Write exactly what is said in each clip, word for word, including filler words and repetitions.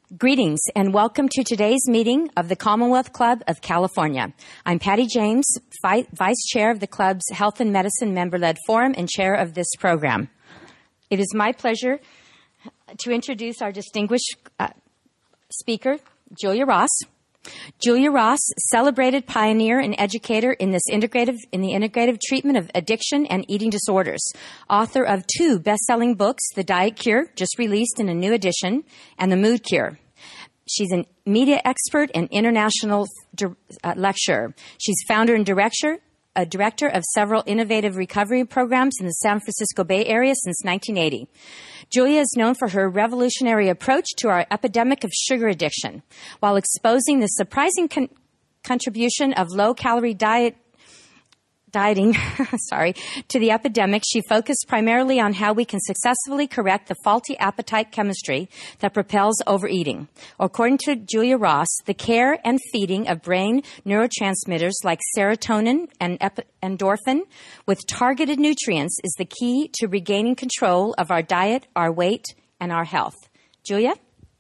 Greetings and welcome to today's meeting of the Commonwealth Club of California. I'm Patty James, Vice Chair of the Club's Health and Medicine Member-Led Forum and Chair of this program. It is my pleasure to introduce our distinguished uh, speaker, Julia Ross. Julia Ross, celebrated pioneer and educator in this integrative in the integrative treatment of addiction and eating disorders, author of two best-selling books, The Diet Cure, just released in a new edition, and The Mood Cure. She's a media expert and international uh, lecturer. She's founder and director, a director of several innovative recovery programs in the San Francisco Bay Area since nineteen eighty. Julia is known for her revolutionary approach to our epidemic of sugar addiction. While exposing the surprising con- contribution of low-calorie diet dieting sorry, to the epidemic, she focused primarily on how we can successfully correct the faulty appetite chemistry that propels overeating. According to Julia Ross, the care and feeding of brain neurotransmitters like serotonin and ep- endorphin with targeted nutrients is the key to regaining control of our diet, our weight, and our health. Julia?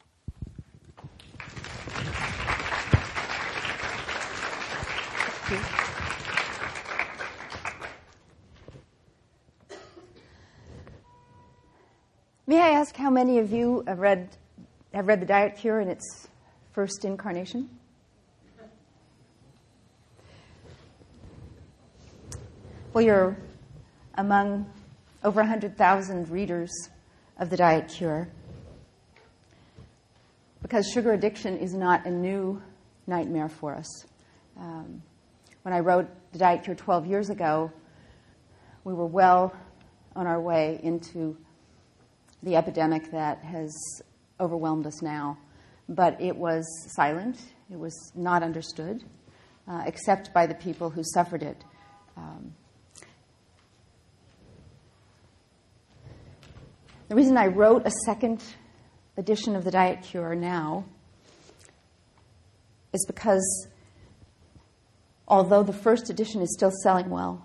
Thank you. May I ask how many of you have read have read The Diet Cure in its first incarnation? Well, you're among over one hundred thousand readers of The Diet Cure, because sugar addiction is not a new nightmare for us. Um, when I wrote The Diet Cure twelve years ago, we were well on our way into the epidemic that has overwhelmed us now. But it was silent. It was not understood, uh, except by the people who suffered it. Um, the reason I wrote a second edition of The Diet Cure now is because although the first edition is still selling well,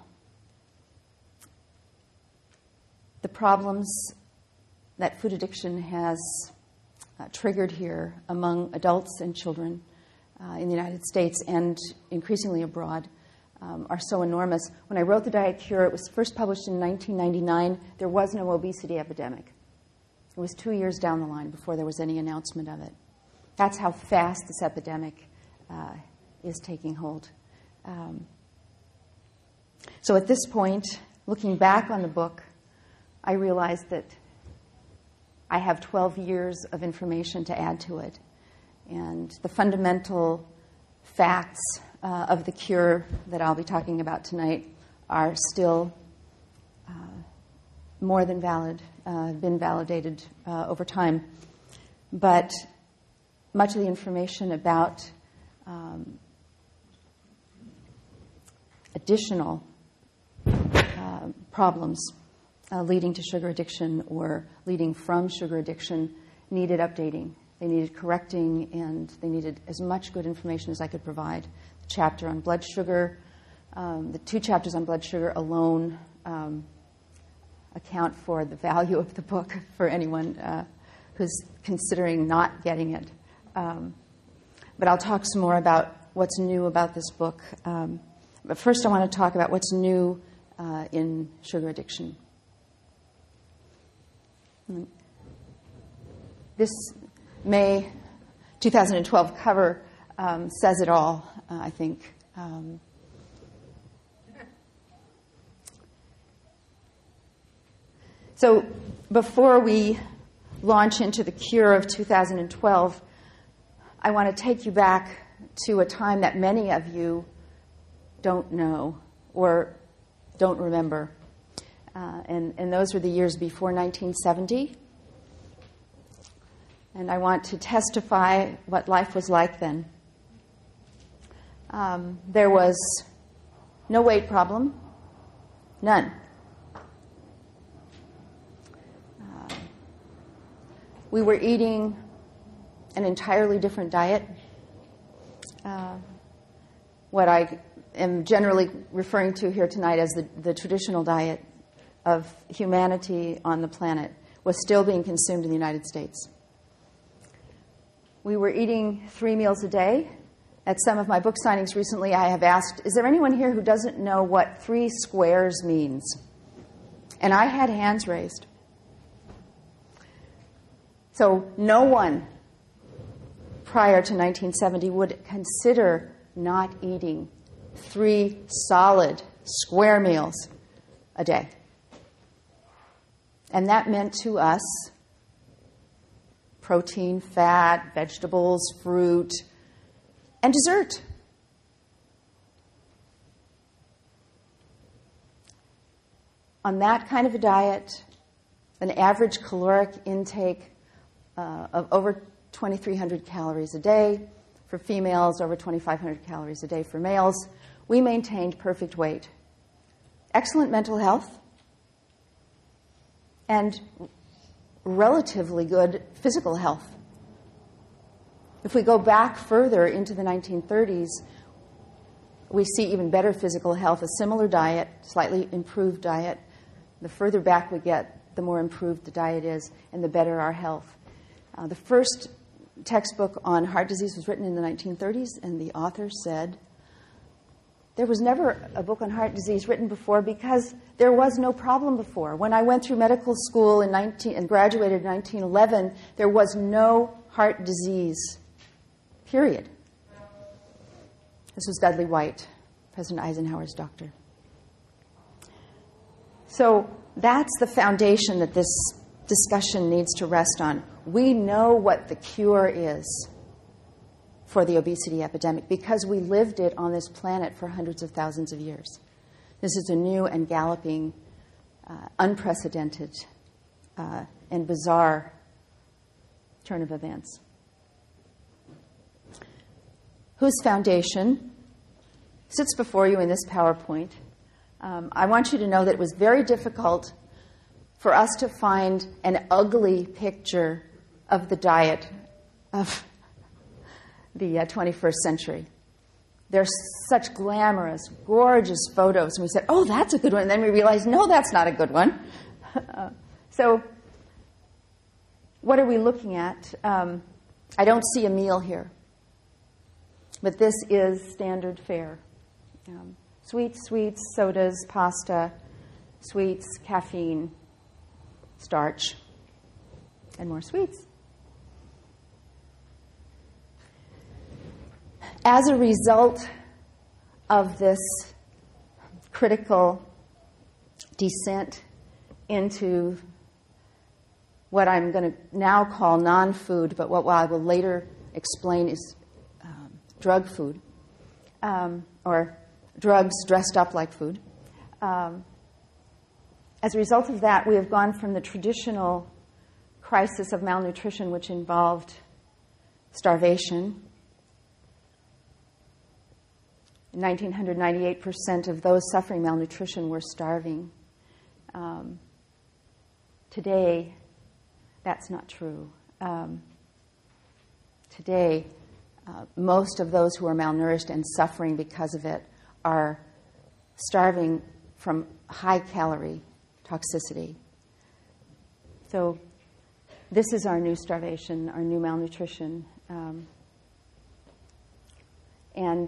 the problems that food addiction has uh, triggered here among adults and children uh, in the United States and increasingly abroad um, are so enormous. When I wrote The Diet Cure, it was first published in nineteen ninety-nine. There was no obesity epidemic. It was two years down the line before there was any announcement of it. That's how fast this epidemic uh, is taking hold. Um, so at this point, looking back on the book, I realized that I have twelve years of information to add to it. And the fundamental facts uh, of the cure that I'll be talking about tonight are still uh, more than valid, uh, been validated uh, over time. But much of the information about um, additional uh, problems Uh, leading to sugar addiction or leading from sugar addiction needed updating. They needed correcting, and they needed as much good information as I could provide. The chapter on blood sugar, um, the two chapters on blood sugar alone um, account for the value of the book for anyone uh, who's considering not getting it. Um, but I'll talk some more about what's new about this book. Um, but first I want to talk about what's new uh, in sugar addiction. This May twenty twelve cover um, says it all, uh, I think. Um, so before we launch into the cure of two thousand twelve, I want to take you back to a time that many of you don't know or don't remember. Uh, and, and those were the years before nineteen seventy. And I want to testify what life was like then. Um, there was no weight problem, none. Uh, we were eating an entirely different diet. Uh, what I am generally referring to here tonight as the, the traditional diet of humanity on the planet was still being consumed in the United States. we were eating three meals a day. At some of my book signings recently, I have asked, is there anyone here who doesn't know what three squares means? And I had hands raised. So no one prior to nineteen seventy would consider not eating three solid square meals a day. And that meant to us protein, fat, vegetables, fruit, and dessert. On that kind of a diet, an average caloric intake uh, of over twenty-three hundred calories a day for females, over twenty-five hundred calories a day for males, we maintained perfect weight, excellent mental health, and relatively good physical health. If we go back further into the nineteen thirties, we see even better physical health, a similar diet, slightly improved diet. The further back we get, the more improved the diet is, and the better our health. Uh, the first textbook on heart disease was written in the nineteen thirties, and the author said, there was never a book on heart disease written before because there was no problem before. When I went through medical school in nineteen and graduated in nineteen eleven, there was no heart disease, period. This was Dudley White, President Eisenhower's doctor. So that's the foundation that this discussion needs to rest on. We know what the cure is for the obesity epidemic because we lived it on this planet for hundreds of thousands of years. This is a new and galloping, uh, unprecedented, uh, and bizarre turn of events. Whose foundation sits before you in this PowerPoint. Um, I want you to know that it was very difficult for us to find an ugly picture of the diet of the uh, twenty-first century. There's such glamorous, gorgeous photos, and we said, oh, that's a good one. And then we realized, no, that's not a good one. uh, so what are we looking at? Um, I don't see a meal here, but this is standard fare. Um, sweets, sweets, sodas, pasta, sweets, caffeine, starch, and more sweets. As a result of this critical descent into what I'm going to now call non-food, but what I will later explain is um, drug food, um, or drugs dressed up like food. Um, as a result of that, we have gone from the traditional crisis of malnutrition, which involved starvation. In nineteen ninety-eight percent of those suffering malnutrition were starving. Um, today, that's not true. Um, today, uh, most of those who are malnourished and suffering because of it are starving from high-calorie toxicity. So this is our new starvation, our new malnutrition. Um, and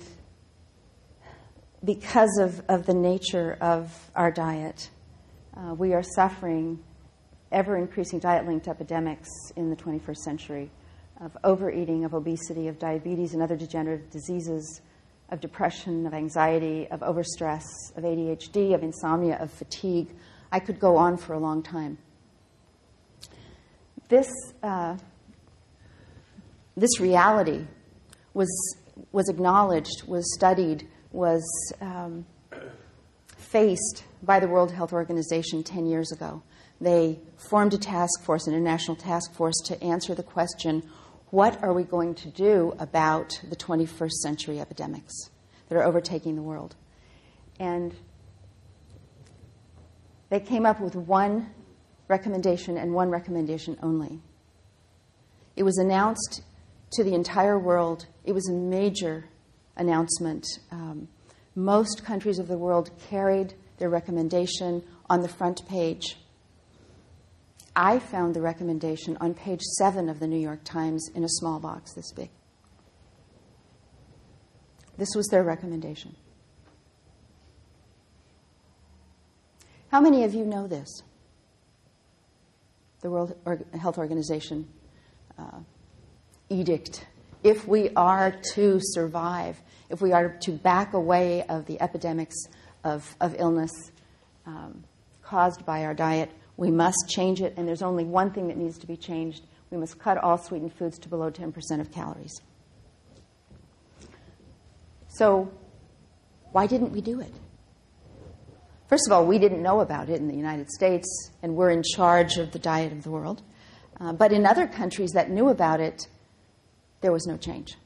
because of, of the nature of our diet, uh, we are suffering ever-increasing diet-linked epidemics in the twenty-first century of overeating, of obesity, of diabetes and other degenerative diseases, of depression, of anxiety, of overstress, of A D H D, of insomnia, of fatigue. I could go on for a long time. This, uh, this reality was, was acknowledged, was studied, was um, faced by the World Health Organization ten years ago. They formed a task force, an international task force, to answer the question, what are we going to do about the twenty-first century epidemics that are overtaking the world? And they came up with one recommendation and one recommendation only. It was announced to the entire world. It was a major announcement. Um, most countries of the world carried their recommendation on the front page I found the recommendation on page seven of the New York Times in a small box this big. This was their recommendation. How many of you know this? The World Health Organization uh, edict. If we are to survive, if we are to back away of the epidemics of, of illness um, caused by our diet, we must change it, and there's only one thing that needs to be changed. We must cut all sweetened foods to below ten percent of calories. So why didn't we do it? First of all, we didn't know about it in the United States, and we're in charge of the diet of the world. Uh, but in other countries that knew about it, there was no change.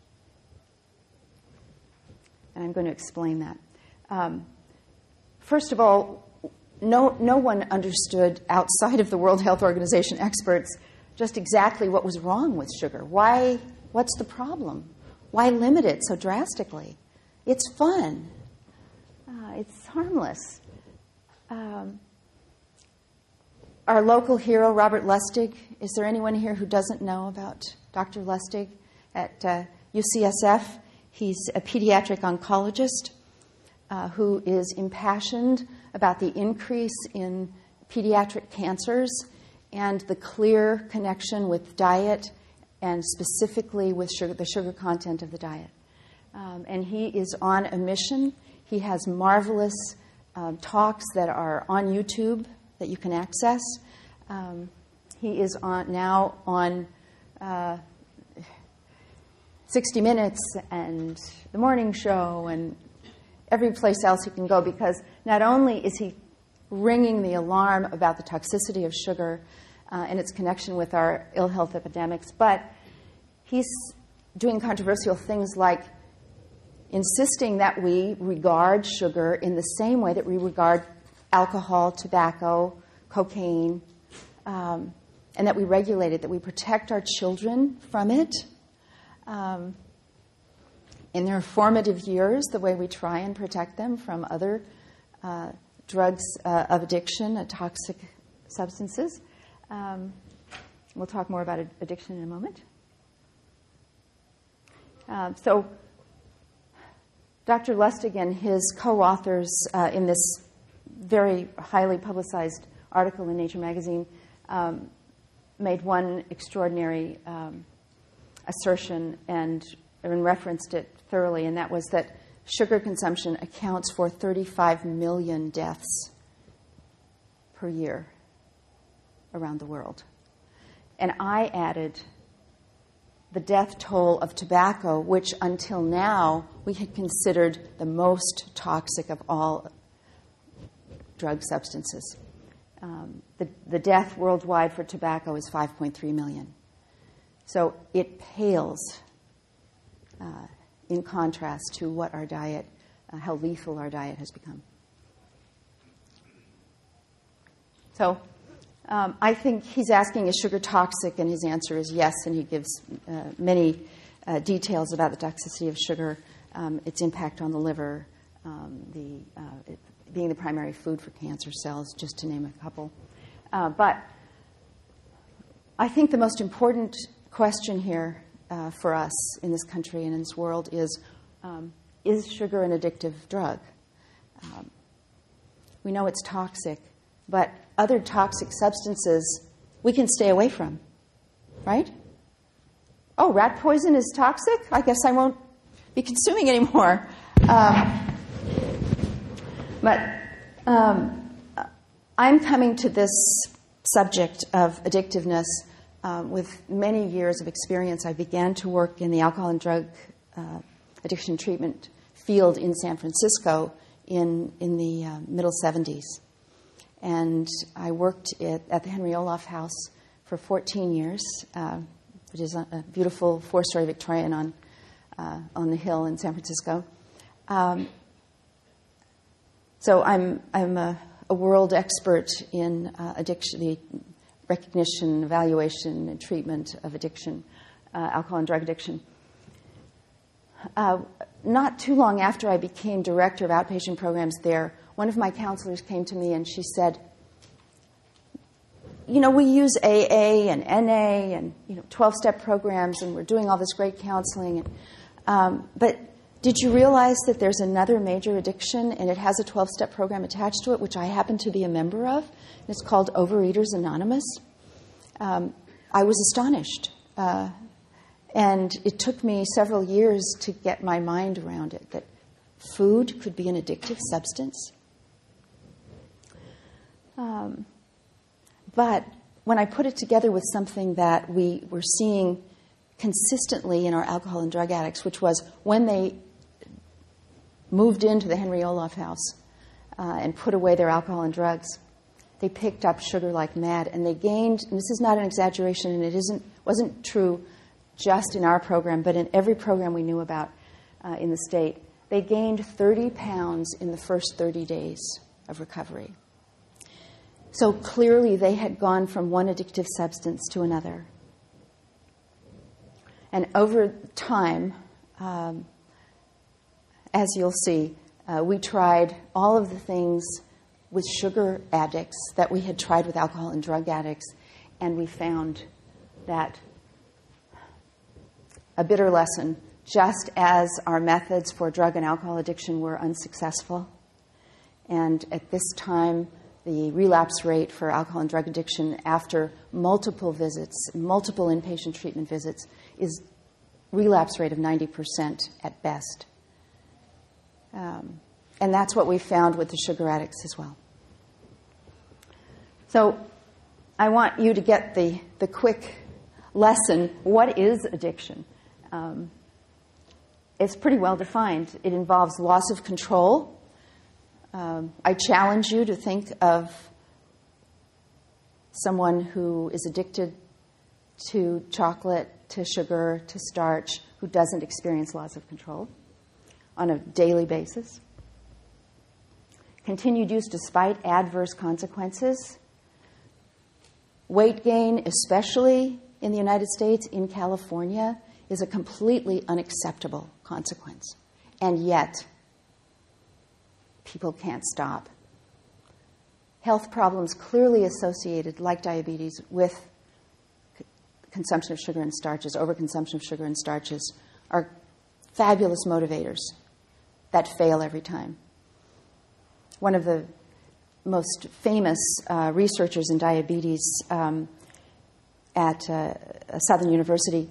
And I'm going to explain that. Um, first of all, no, no one understood outside of the World Health Organization experts just exactly what was wrong with sugar. Why? What's the problem? Why limit it so drastically? It's fun. Uh, it's harmless. Um, our local hero, Robert Lustig, is there anyone here who doesn't know about Doctor Lustig at uh, U C S F? He's a pediatric oncologist uh, who is impassioned about the increase in pediatric cancers and the clear connection with diet and specifically with sugar, the sugar content of the diet. Um, and he is on a mission. He has marvelous um, talks that are on YouTube that you can access. Um, he is on now on uh, sixty minutes and The Morning Show and every place else he can go, because not only is he ringing the alarm about the toxicity of sugar uh, and its connection with our ill health epidemics, but he's doing controversial things like insisting that we regard sugar in the same way that we regard alcohol, tobacco, cocaine, um, and that we regulate it, that we protect our children from it. Um, in their formative years, the way we try and protect them from other uh, drugs uh, of addiction, uh, toxic substances. Um, we'll talk more about addiction in a moment. Uh, so Doctor Lustig and his co-authors uh, in this very highly publicized article in Nature magazine um, made one extraordinary um, assertion and, and referenced it thoroughly, and that was that sugar consumption accounts for thirty-five million deaths per year around the world. And I added the death toll of tobacco, which until now we had considered the most toxic of all drug substances. Um, the, the death worldwide for tobacco is five point three million. So it pales uh, in contrast to what our diet, uh, how lethal our diet has become. So um, I think he's asking, is sugar toxic? And his answer is yes, and he gives uh, many uh, details about the toxicity of sugar, um, its impact on the liver, um, the uh, it, being the primary food for cancer cells, just to name a couple. Uh, but I think the most important question here uh, for us in this country and in this world is, um, is sugar an addictive drug? Um, we know it's toxic, but other toxic substances we can stay away from, right? Oh, rat poison is toxic? I guess I won't be consuming anymore. Um, But um, I'm coming to this subject of addictiveness um, with many years of experience. I began to work in the alcohol and drug uh, addiction treatment field in San Francisco in, in the uh, middle seventies. And I worked at, at the Henry Olaf House for fourteen years, uh, which is a, a beautiful four-story Victorian on, uh, on the hill in San Francisco. Um, So I'm I'm a, a world expert in uh, addiction, the recognition, evaluation, and treatment of addiction, uh, alcohol and drug addiction. Uh, not too long after I became director of outpatient programs there, one of my counselors came to me and she said, you know, we use A A and N A and, you know, twelve-step programs, and we're doing all this great counseling. And, um, but did you realize that there's another major addiction, and it has a twelve-step program attached to it, which I happen to be a member of? And it's called Overeaters Anonymous. Um, I was astonished. Uh, and it took me several years to get my mind around it, that food could be an addictive substance. Um, but when I put it together with something that we were seeing consistently in our alcohol and drug addicts, which was when they moved into the Henry Olaf house uh, and put away their alcohol and drugs, they picked up sugar like mad, and they gained, and this is not an exaggeration, and it isn't wasn't true just in our program, but in every program we knew about uh, in the state, they gained thirty pounds in the first thirty days of recovery. So clearly they had gone from one addictive substance to another. And over time, um, as you'll see, uh, we tried all of the things with sugar addicts that we had tried with alcohol and drug addicts, and we found that a bitter lesson, just as our methods for drug and alcohol addiction were unsuccessful. And at this time, the relapse rate for alcohol and drug addiction after multiple visits, multiple inpatient treatment visits, is relapse rate of ninety percent at best. Um, and that's what we found with the sugar addicts as well. So I want you to get the, the quick lesson. What is addiction? Um, it's pretty well defined. It involves loss of control. Um, I challenge you to think of someone who is addicted to chocolate, to sugar, to starch, who doesn't experience loss of control on a daily basis. Continued use despite adverse consequences. Weight gain, especially in the United States, in California, is a completely unacceptable consequence. And yet, people can't stop. Health problems clearly associated, like diabetes, with c- consumption of sugar and starches, overconsumption of sugar and starches, are fabulous motivators that fail every time. One of the most famous uh, researchers in diabetes um, at uh, Southern University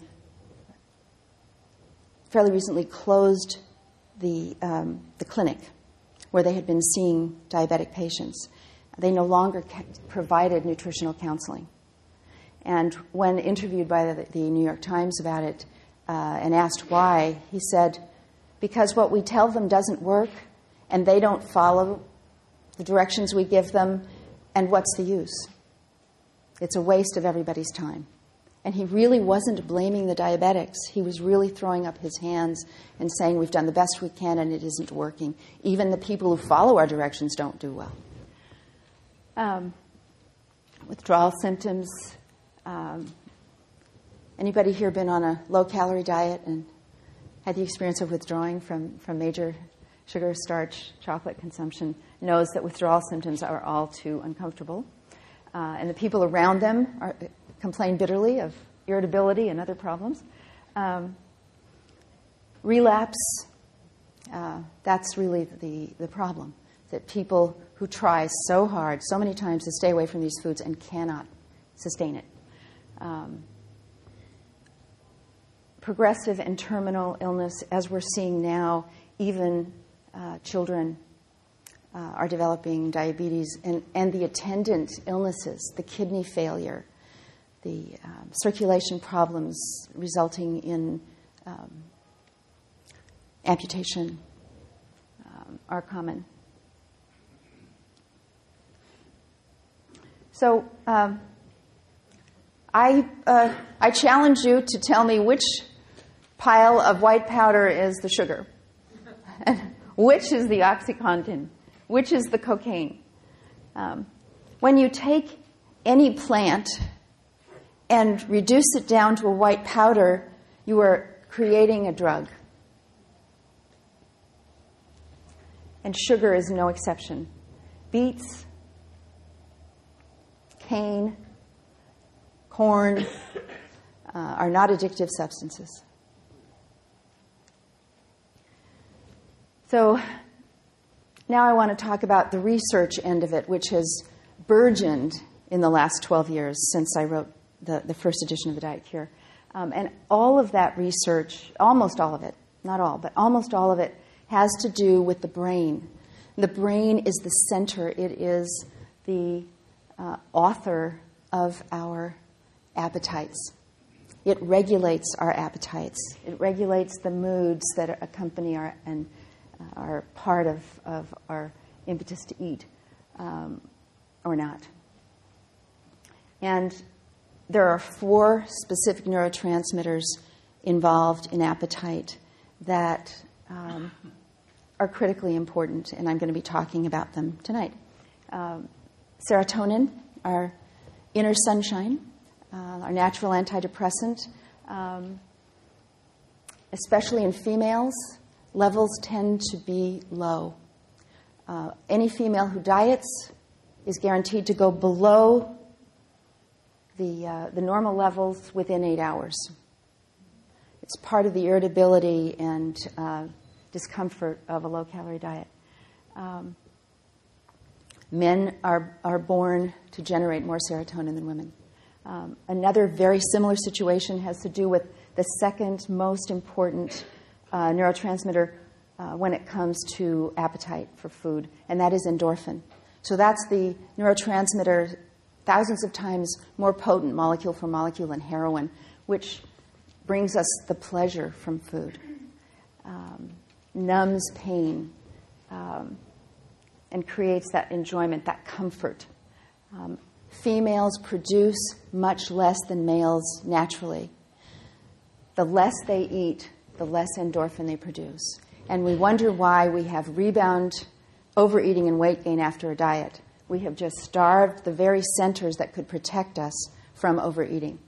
fairly recently closed the um, the clinic where they had been seeing diabetic patients. They no longer ca- provided nutritional counseling. And when interviewed by the, the New York Times about it uh, and asked why, he said, because what we tell them doesn't work and they don't follow the directions we give them, and what's the use? It's a waste of everybody's time. And he really wasn't blaming the diabetics. He was really throwing up his hands and saying, we've done the best we can and it isn't working. Even the people who follow our directions don't do well. Um, withdrawal symptoms. Um, anybody here been on a low-calorie diet and had the experience of withdrawing from, from major sugar, starch, chocolate consumption knows that withdrawal symptoms are all too uncomfortable. Uh, and the people around them are, complain bitterly of irritability and other problems. Um, relapse, uh, that's really the, the problem, that people who try so hard, so many times to stay away from these foods and cannot sustain it. Um, progressive and terminal illness, as we're seeing now, even uh, children uh, are developing diabetes, and, and the attendant illnesses, the kidney failure, the um, circulation problems resulting in um, amputation um, are common. So um, I uh, I challenge you to tell me which pile of white powder is the sugar, and which is the OxyContin, which is the cocaine. Um, when you take any plant and reduce it down to a white powder, you are creating a drug. And sugar is no exception. Beets, cane, corn, uh, are not addictive substances. So now I want to talk about the research end of it, which has burgeoned in the last twelve years since I wrote the, the first edition of the Diet Cure. Um, and all of that research, almost all of it, not all, but almost all of it, has to do with the brain. The brain is the center. It is the uh, author of our appetites. It regulates our appetites. It regulates the moods that accompany our and uh, are part of, of our impetus to eat, um, or not. And there are four specific neurotransmitters involved in appetite that um, are critically important, and I'm going to be talking about them tonight. Um, serotonin, our inner sunshine, uh, our natural antidepressant, um, especially in females, levels tend to be low. Uh, any female who diets is guaranteed to go below the uh, the normal levels within eight hours. It's part of the irritability and uh, discomfort of a low-calorie diet. Um, men are are born to generate more serotonin than women. Um, another very similar situation has to do with the second most important uh, neurotransmitter uh, when it comes to appetite for food, and that is endorphin. So that's the neurotransmitter thousands of times more potent molecule for molecule than heroin, which brings us the pleasure from food, um, numbs pain, um, and creates that enjoyment, that comfort. Um, females produce much less than males naturally. The less they eat, the less endorphin they produce. And we wonder why we have rebound overeating and weight gain after a diet. We have just starved the very centers that could protect us from overeating.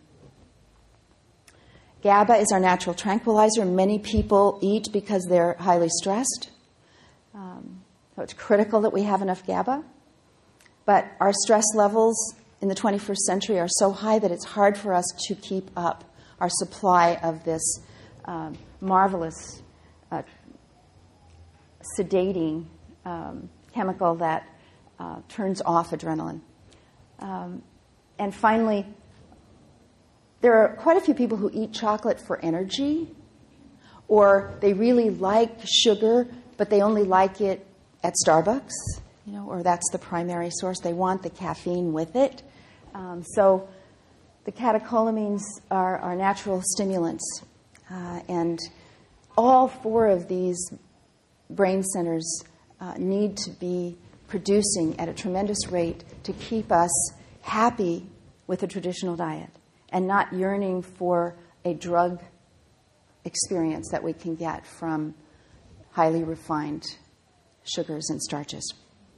GABA is our natural tranquilizer. Many people eat because they're highly stressed. Um, so it's critical that we have enough GABA. But our stress levels in the twenty-first century are so high that it's hard for us to keep up our supply of this um, marvelous uh, sedating um, chemical that Uh, turns off adrenaline. Um, and finally, there are quite a few people who eat chocolate for energy, or they really like sugar, but they only like it at Starbucks, you know, or that's the primary source. They want the caffeine with it. Um, so the catecholamines are, are natural stimulants, uh, and all four of these brain centers uh, need to be producing at a tremendous rate to keep us happy with a traditional diet and not yearning for a drug experience that we can get from highly refined sugars and starches.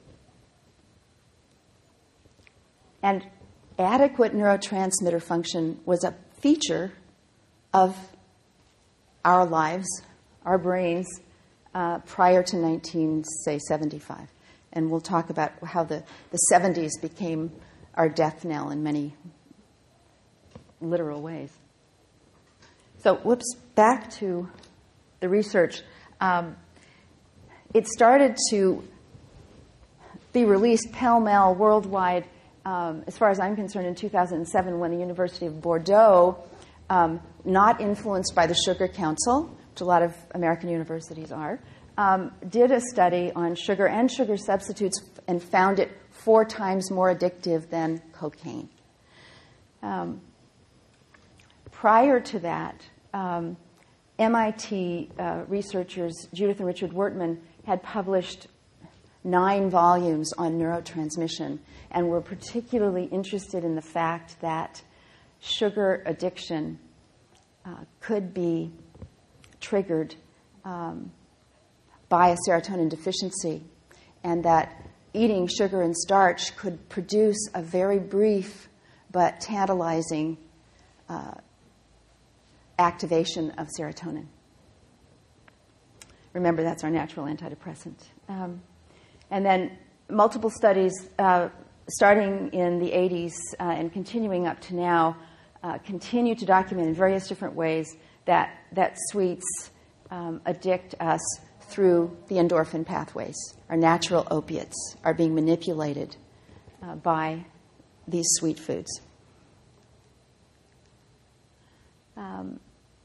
And adequate neurotransmitter function was a feature of our lives, our brains, uh, prior to nineteen seventy-five. And we'll talk about how the, the seventies became our death knell in many literal ways. So, whoops, back to the research. Um, it started to be released pell-mell worldwide, um, as far as I'm concerned, in two thousand seven when the University of Bordeaux, um, not influenced by the Sugar Council, which a lot of American universities are, Um, did a study on sugar and sugar substitutes and found it four times more addictive than cocaine. Um, prior to that, um, M I T uh, researchers Judith and Richard Wertman had published nine volumes on neurotransmission and were particularly interested in the fact that sugar addiction uh, could be triggered um, by a serotonin deficiency, and that eating sugar and starch could produce a very brief but tantalizing uh, activation of serotonin. Remember, that's our natural antidepressant. Um, and then multiple studies, uh, starting in the eighties uh, and continuing up to now, uh, continue to document in various different ways that, that sweets um, addict us through the endorphin pathways. Our natural opiates are being manipulated uh, by these sweet foods. Um,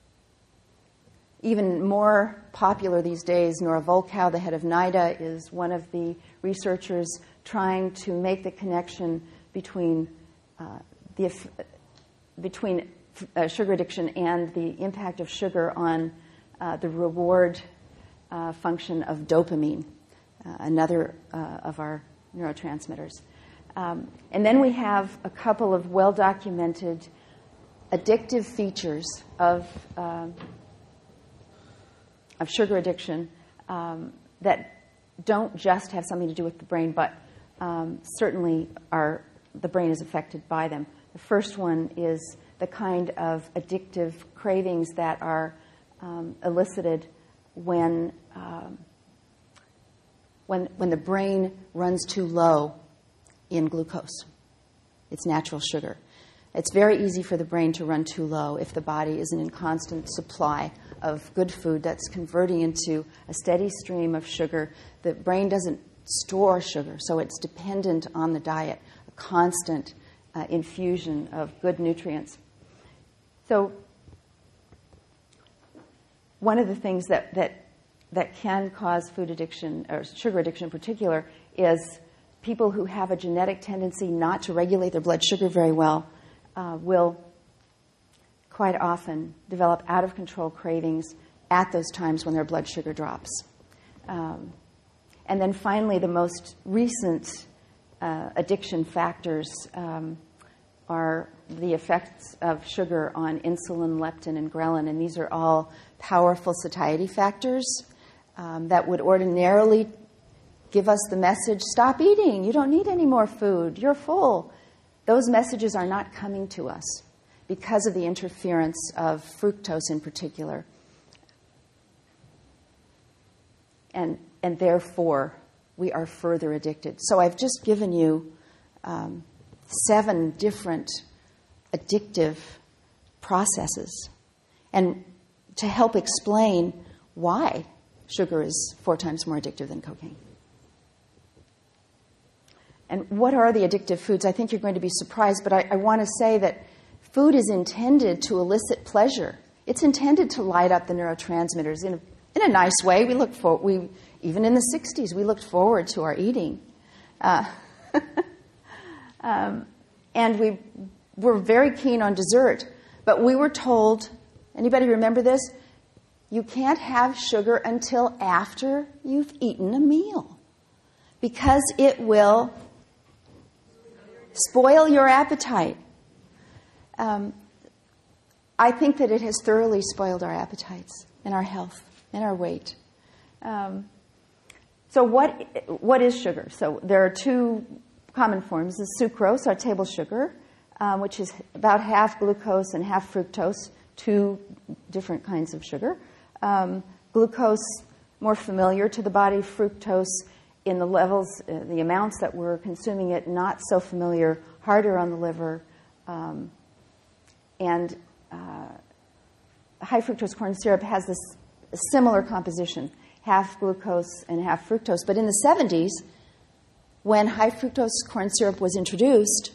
even more popular these days, Nora Volkow, the head of NIDA, is one of the researchers trying to make the connection between uh, the between uh, sugar addiction and the impact of sugar on uh, the reward uh, function of dopamine, uh, another uh, of our neurotransmitters. Um, and then we have a couple of well-documented addictive features of uh, of sugar addiction um, that don't just have something to do with the brain, but um, certainly are the brain is affected by them. The first one is the kind of addictive cravings that are um, elicited when um, when when the brain runs too low in glucose. It's natural sugar. It's very easy for the brain to run too low if the body isn't in constant supply of good food that's converting into a steady stream of sugar. The brain doesn't store sugar, so it's dependent on the diet, a constant uh, infusion of good nutrients. So one of the things that, that, that can cause food addiction, or sugar addiction in particular, is people who have a genetic tendency not to regulate their blood sugar very well uh, will quite often develop out-of-control cravings at those times when their blood sugar drops. Um, and then finally, the most recent uh, addiction factors um, are the effects of sugar on insulin, leptin, and ghrelin. And these are all powerful satiety factors um, that would ordinarily give us the message, stop eating, you don't need any more food, you're full. Those messages are not coming to us because of the interference of fructose in particular. And, and therefore, we are further addicted. So I've just given you um, seven different addictive processes, and to help explain why sugar is four times more addictive than cocaine. And what are the addictive foods? I think you're going to be surprised, but I, I want to say that food is intended to elicit pleasure. It's intended to light up the neurotransmitters in a, in a nice way. We look for we even in the sixties we looked forward to our eating, uh, um, and we were very keen on dessert. But we were told, anybody remember this? You can't have sugar until after you've eaten a meal, because it will spoil your appetite. Um, I think that it has thoroughly spoiled our appetites and our health and our weight. Um, so what what is sugar? So there are two common forms. The sucrose, our table sugar, um, which is about half glucose and half fructose, two different kinds of sugar. Um, glucose, more familiar to the body. Fructose, in the levels, uh, the amounts that we're consuming it, not so familiar, harder on the liver. Um, and uh, high fructose corn syrup has this similar composition, half glucose and half fructose. But in the seventies, when high fructose corn syrup was introduced,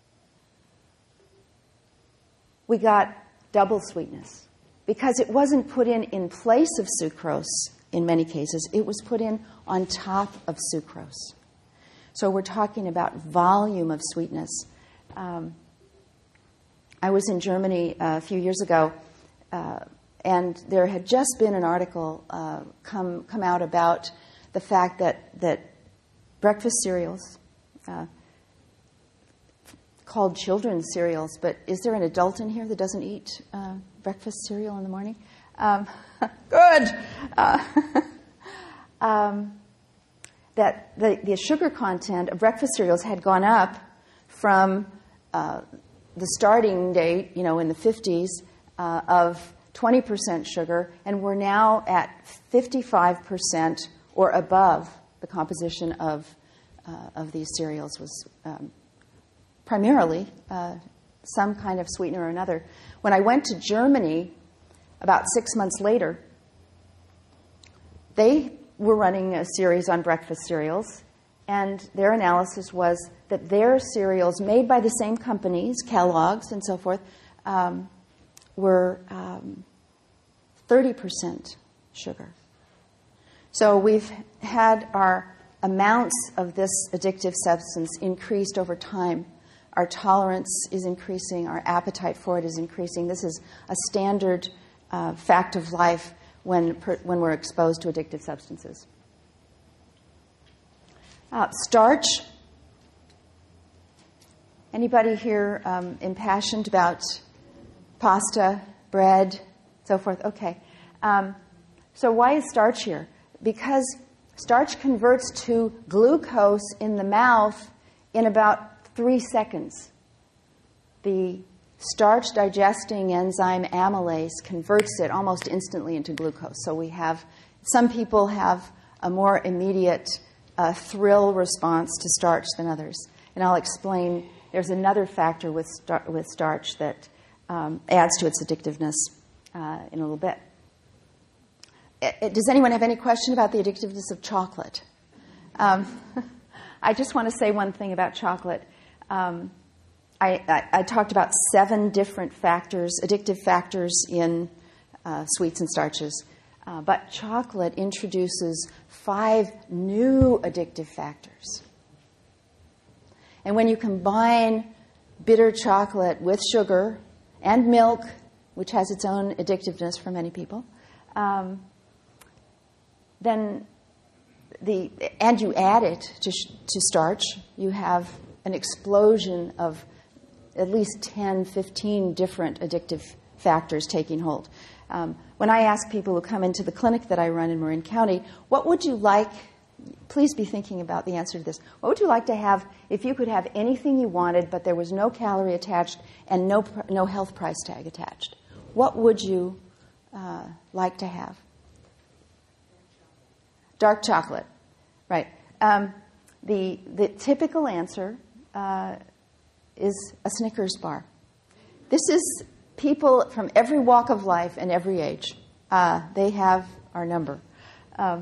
we got double sweetness, because it wasn't put in in place of sucrose in many cases. It was put in on top of sucrose. So we're talking about volume of sweetness. Um, I was in Germany uh, a few years ago, uh, and there had just been an article uh, come come out about the fact that, that breakfast cereals, uh, called children's cereals, but is there an adult in here that doesn't eat uh, breakfast cereal in the morning? Um, good. Uh, um, that the, the sugar content of breakfast cereals had gone up from uh, the starting date, you know, in the fifties, uh, of twenty percent sugar, and we're now at fifty-five percent or above. The composition of uh, of these cereals was um, primarily uh, some kind of sweetener or another. When I went to Germany about six months later, they were running a series on breakfast cereals, and their analysis was that their cereals, made by the same companies, Kellogg's and so forth, um, were um, thirty percent sugar. So we've had our amounts of this addictive substance increased over time. Our tolerance is increasing. Our appetite for it is increasing. This is a standard uh, fact of life when, per, when we're exposed to addictive substances. Uh, starch. Anybody here um, impassioned about pasta, bread, so forth? Okay. Um, so why is starch here? Because starch converts to glucose in the mouth in about three seconds. The starch digesting enzyme amylase converts it almost instantly into glucose. So we have, some people have a more immediate uh, thrill response to starch than others. And I'll explain, there's another factor with, star- with starch that um, adds to its addictiveness uh, in a little bit. Does anyone have any question about the addictiveness of chocolate? Um, I just want to say one thing about chocolate. Um, I, I, I talked about seven different factors, addictive factors in uh, sweets and starches. Uh, but chocolate introduces five new addictive factors. And when you combine bitter chocolate with sugar and milk, which has its own addictiveness for many people, um, then the and you add it to to starch, you have an explosion of at least ten, fifteen different addictive factors taking hold. Um, when I ask people who come into the clinic that I run in Marin County, what would you like, please be thinking about the answer to this, what would you like to have if you could have anything you wanted but there was no calorie attached and no no health price tag attached? What would you uh, like to have? Dark chocolate, right. Um, the, the typical answer uh, is a Snickers bar. This is people from every walk of life and every age. Uh, they have our number. Um,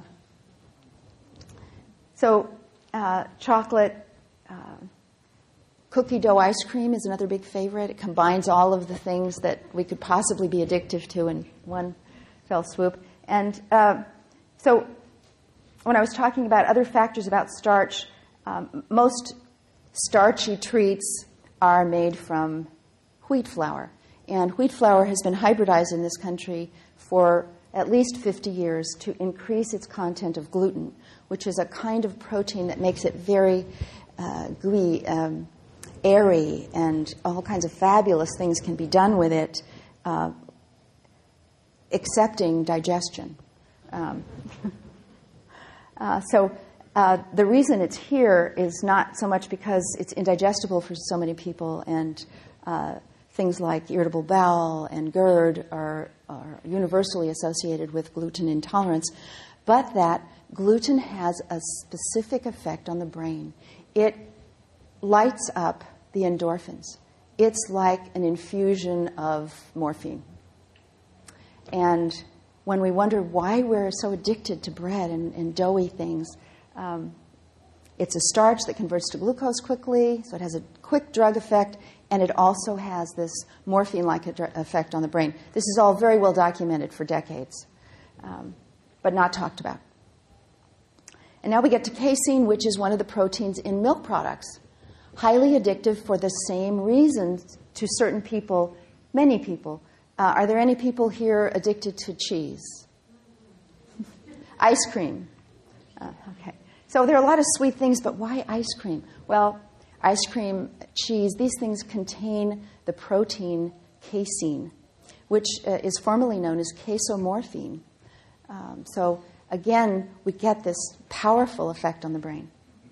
so uh, chocolate, uh, cookie dough ice cream is another big favorite. It combines all of the things that we could possibly be addictive to in one fell swoop. And uh, so when I was talking about other factors about starch, um, most starchy treats are made from wheat flour. And wheat flour has been hybridized in this country for at least fifty years to increase its content of gluten, which is a kind of protein that makes it very uh, gooey, um, airy, and all kinds of fabulous things can be done with it, uh, excepting digestion. Um, Uh, so uh, the reason it's here is not so much because it's indigestible for so many people, and uh, things like irritable bowel and GERD are, are universally associated with gluten intolerance, but that gluten has a specific effect on the brain. It lights up the endorphins. It's like an infusion of morphine. And when we wonder why we're so addicted to bread and, and doughy things, um, it's a starch that converts to glucose quickly, so it has a quick drug effect, and it also has this morphine-like effect on the brain. This is all very well documented for decades, um, but not talked about. And now we get to casein, which is one of the proteins in milk products. Highly addictive for the same reasons to certain people, many people. Uh, are there any people here addicted to cheese? Ice cream. Uh, okay. So there are a lot of sweet things, but why ice cream? Well, ice cream, cheese, these things contain the protein casein, which uh, is formally known as casomorphine. Um, so again, we get this powerful effect on the brain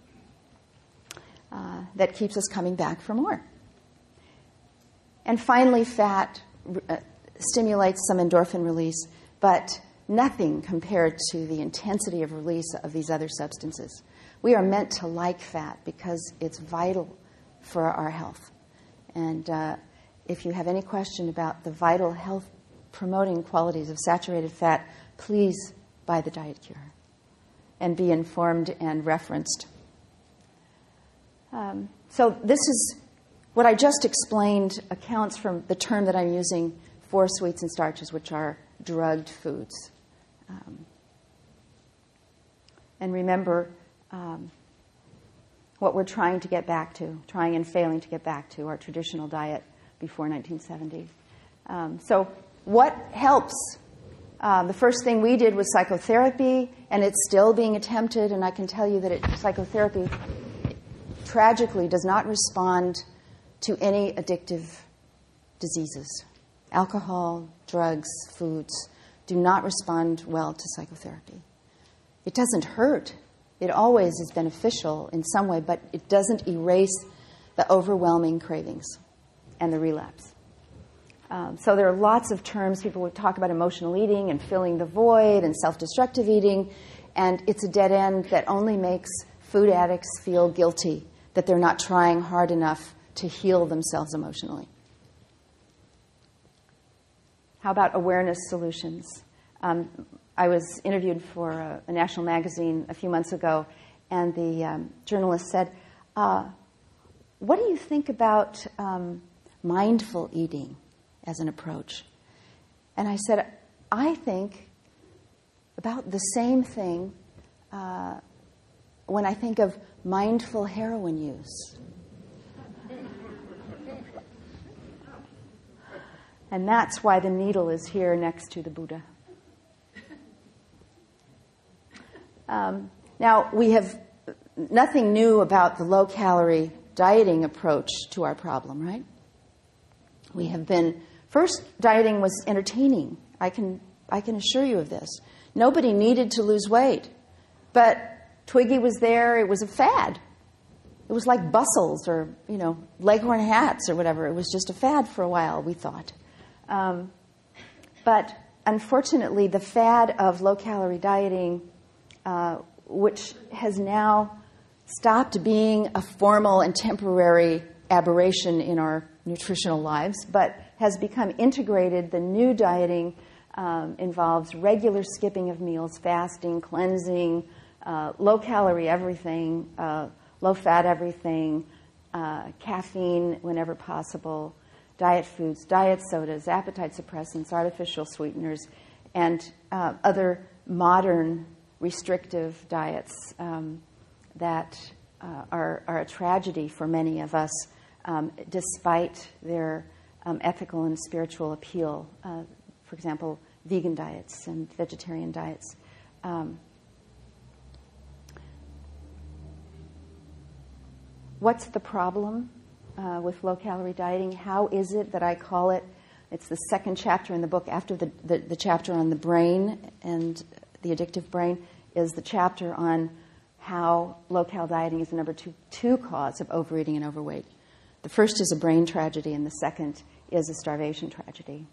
uh, that keeps us coming back for more. And finally, fat uh, stimulates some endorphin release, but nothing compared to the intensity of release of these other substances. We are meant to like fat because it's vital for our health. And uh, if you have any question about the vital health-promoting qualities of saturated fat, please buy the Diet Cure and be informed and referenced. Um, so this is what I just explained accounts from the term that I'm using for sweets and starches, which are drugged foods. Um, and remember um, what we're trying to get back to, trying and failing to get back to, our traditional diet before nineteen seventy. Um, so what helps? Uh, the first thing we did was psychotherapy, and it's still being attempted, and I can tell you that it, psychotherapy tragically does not respond to any addictive diseases. Alcohol, drugs, foods do not respond well to psychotherapy. It doesn't hurt. It always is beneficial in some way, but it doesn't erase the overwhelming cravings and the relapse. Um, so there are lots of terms. People would talk about emotional eating and filling the void and self-destructive eating, and it's a dead end that only makes food addicts feel guilty that they're not trying hard enough to heal themselves emotionally. How about awareness solutions? Um, I was interviewed for a, a national magazine a few months ago, and the um, journalist said, uh, what do you think about um, mindful eating as an approach? And I said, I think about the same thing uh, when I think of mindful heroin use. And that's why the needle is here next to the Buddha. Um, now, we have nothing new about the low-calorie dieting approach to our problem, right? We have been... First, dieting was entertaining. I can I can assure you of this. Nobody needed to lose weight. But Twiggy was there. It was a fad. It was like bustles or, you know, leghorn hats or whatever. It was just a fad for a while, we thought. Um, but unfortunately, the fad of low-calorie dieting, uh, which has now stopped being a formal and temporary aberration in our nutritional lives, but has become integrated. The new dieting um, involves regular skipping of meals, fasting, cleansing, uh, low-calorie everything, uh, low-fat everything, uh, caffeine whenever possible, diet foods, diet sodas, appetite suppressants, artificial sweeteners, and uh, other modern restrictive diets um, that uh, are, are a tragedy for many of us, um, despite their um, ethical and spiritual appeal. Uh, for example, vegan diets and vegetarian diets. Um, what's the problem uh, with low-calorie dieting? How is it that I call it? It's the second chapter in the book after the, the, the chapter on the brain and the addictive brain is the chapter on how low-cal dieting is the number two, two cause of overeating and overweight. The first is a brain tragedy, and the second is a starvation tragedy.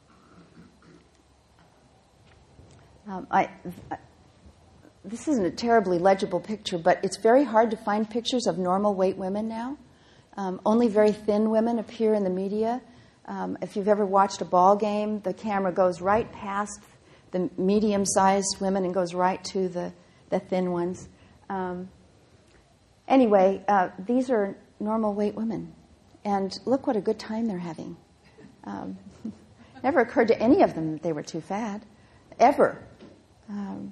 Um, I, I, this isn't a terribly legible picture, but it's very hard to find pictures of normal weight women now. Um, only very thin women appear in the media. Um, if you've ever watched a ball game, the camera goes right past the medium-sized women and goes right to the, the thin ones. Um, anyway, uh, these are normal weight women. And look what a good time they're having. Um, never occurred to any of them that they were too fat, ever. Um,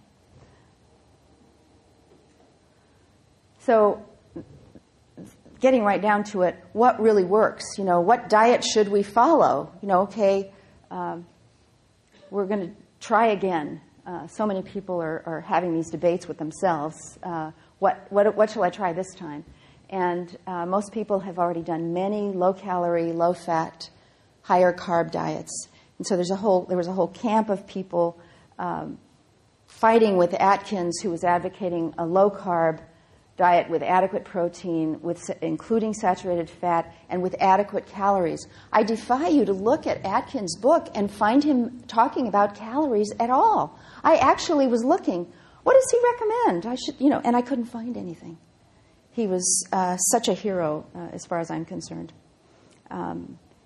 so, getting right down to it, what really works? You know, what diet should we follow? You know, okay, um, we're going to try again. Uh, so many people are, are having these debates with themselves. Uh, what, what, what shall I try this time? And uh, most people have already done many low-calorie, low-fat, higher-carb diets. And so there's a whole there was a whole camp of people um, fighting with Atkins, who was advocating a low-carb diet with adequate protein, with including saturated fat, and with adequate calories. I defy you to look at Atkins' book and find him talking about calories at all. I actually was looking, what does he recommend? I should, you know, and I couldn't find anything. He was uh, such a hero, uh, as far as I'm concerned. Um,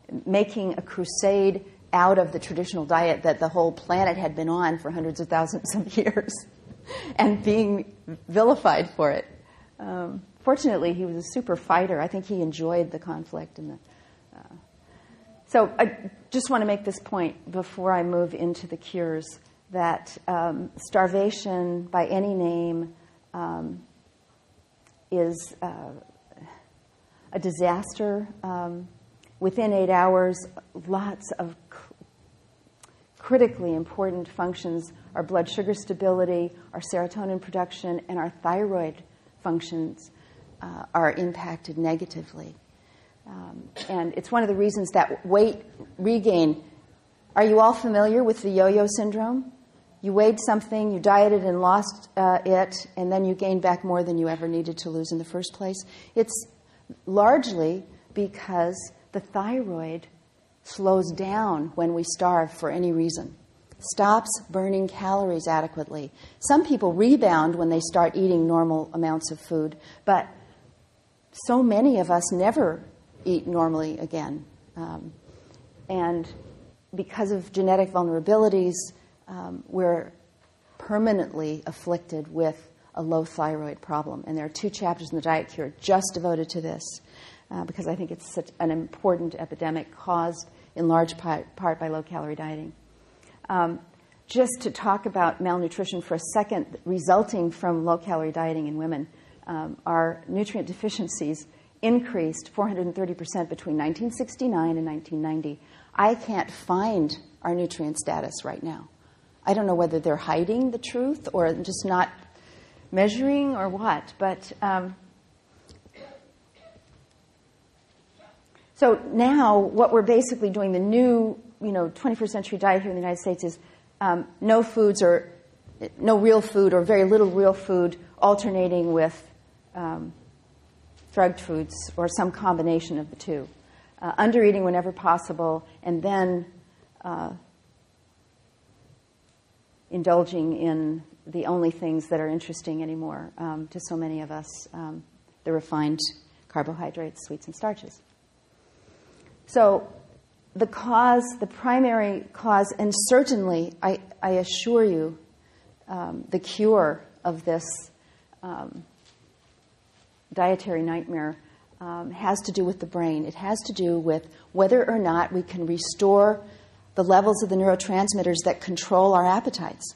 making a crusade out of the traditional diet that the whole planet had been on for hundreds of thousands of years and being vilified for it. Um, fortunately, he was a super fighter. I think he enjoyed the conflict. And the, uh, so I just want to make this point before I move into the cures, that um, starvation by any name um, is uh, a disaster. Um, within eight hours, lots of cr- critically important functions, our blood sugar stability, our serotonin production, and our thyroid functions uh, are impacted negatively. Um, and it's one of the reasons that weight regain. Are you all familiar with the yo-yo syndrome? You weighed something, you dieted and lost uh, it, and then you gained back more than you ever needed to lose in the first place. It's largely because the thyroid slows down when we starve for any reason. Stops burning calories adequately. Some people rebound when they start eating normal amounts of food, but so many of us never eat normally again. Um, and because of genetic vulnerabilities, um, we're permanently afflicted with a low thyroid problem. And there are two chapters in the Diet Cure just devoted to this, uh, because I think it's such an important epidemic caused in large part, part by low-calorie dieting. Um, just to talk about malnutrition for a second, resulting from low-calorie dieting in women, um, our nutrient deficiencies increased four hundred thirty percent between nineteen sixty-nine and nineteen ninety. I can't find our nutrient status right now. I don't know whether they're hiding the truth or just not measuring or what, but um, so now what we're basically doing, the new, you know, twenty-first century diet here in the United States is um, no foods or no real food or very little real food, alternating with um, drugged foods or some combination of the two. Uh, under eating whenever possible, and then uh, indulging in the only things that are interesting anymore um, to so many of us, um, the refined carbohydrates, sweets, and starches. So the cause, the primary cause, and certainly, I, I assure you, um, the cure of this um, dietary nightmare um, has to do with the brain. It has to do with whether or not we can restore the levels of the neurotransmitters that control our appetites.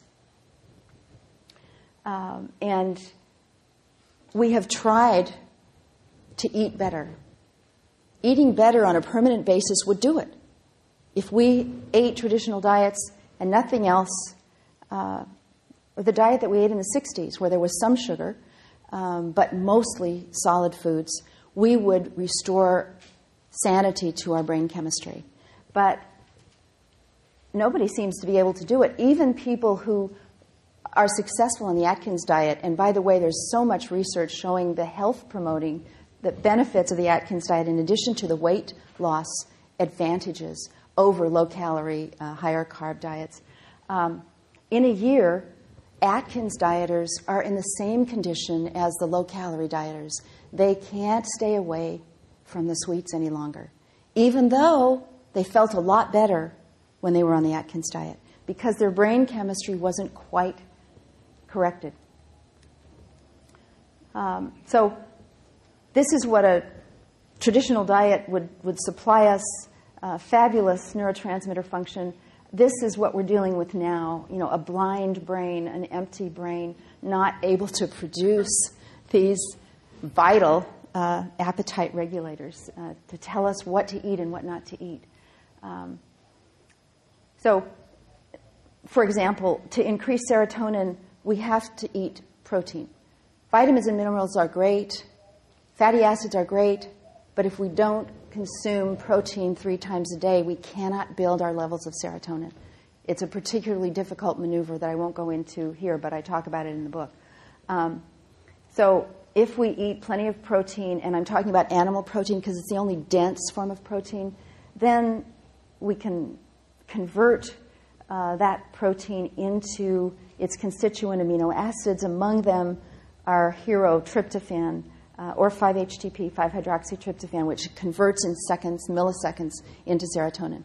Um, and we have tried to eat better. Eating better on a permanent basis would do it. If we ate traditional diets and nothing else, uh, or the diet that we ate in the sixties, where there was some sugar, um, but mostly solid foods, we would restore sanity to our brain chemistry. But nobody seems to be able to do it. Even people who are successful in the Atkins diet, and by the way, there's so much research showing the health-promoting, the benefits of the Atkins diet in addition to the weight loss advantages over low-calorie, uh, higher-carb diets. Um, in a year, Atkins dieters are in the same condition as the low-calorie dieters. They can't stay away from the sweets any longer, even though they felt a lot better when they were on the Atkins diet, because their brain chemistry wasn't quite corrected. Um, so this is what a traditional diet would, would supply us, uh, fabulous neurotransmitter function. This is what we're dealing with now, you know, a blind brain, an empty brain, not able to produce these vital uh, appetite regulators uh, to tell us what to eat and what not to eat. Um, so, for example, to increase serotonin, we have to eat protein. Vitamins and minerals are great. Fatty acids are great. But if we don't consume protein three times a day, we cannot build our levels of serotonin. It's a particularly difficult maneuver that I won't go into here, but I talk about it in the book. Um, so if we eat plenty of protein, and I'm talking about animal protein because it's the only dense form of protein, then we can convert uh, that protein into its constituent amino acids. Among them are hero tryptophan, uh, or five H T P, five hydroxytryptophan, which converts in seconds, milliseconds, into serotonin.